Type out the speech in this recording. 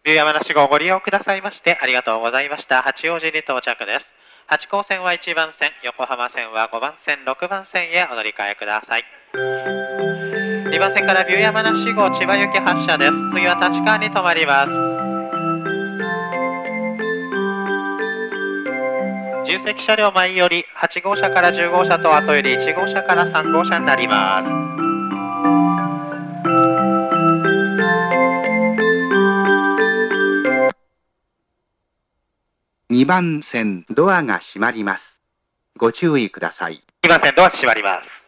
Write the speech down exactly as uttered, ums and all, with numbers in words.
ビュー山梨号をご利用くださいましてありがとうございました。八王子に到着です。八高線はいちばん線、横浜線はごばん線、ろくばん線へお乗り換えください。にばん線からビュー山梨号千葉行き発車です。次は立川に停まります。重積車両前よりはち号車からじゅう号車と後よりいち号車からさん号車になります。 にばん線ドアが閉まります。ご注意ください。 にばん線ドア閉まります。